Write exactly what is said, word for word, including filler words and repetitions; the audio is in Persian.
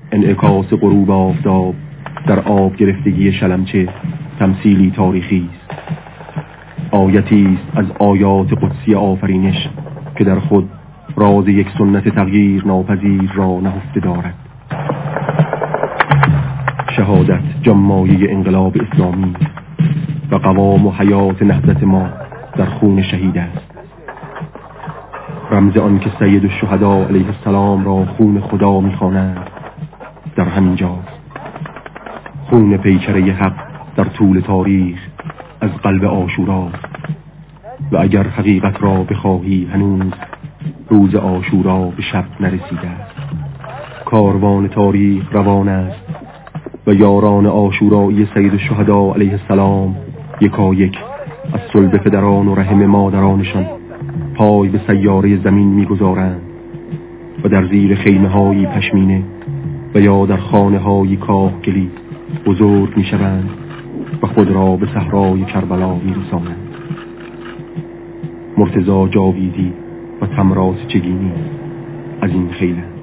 انعکاس غروب آفتاب در آب گرفتگی شلمچه تمثیلی تاریخی است. آیتی است از آیات قدسی آفرینش که در خود راز یک سنت تغییر ناپذیر را نهفته دارد. شهادت جمایه انقلاب اسلامی و قوام و حیات نهضت ما در خون شهید است. رمز آن که سید الشهدا علیه السلام را خون خدا می‌خوانند در همین جاست. خون پیکره حق در طول تاریخ از قلب عاشورا و اگر حقیقت را بخواهی هنوز روز عاشورا به شب نرسیده است. کاروان تاریخ روان است و یاران عاشورایی سید الشهدا علیه السلام یکا یک از صلب پدران و رحم مادرانشان پای به سیاره زمین می‌گذارند و در زیر خیمه‌های پشمینه و یا در خانه‌های کاهگلی بزرگ می‌شوند و خود را به صحرای کربلا می‌رسانند. مرتضی جاویدی و تمراس چگینی از این خیلند.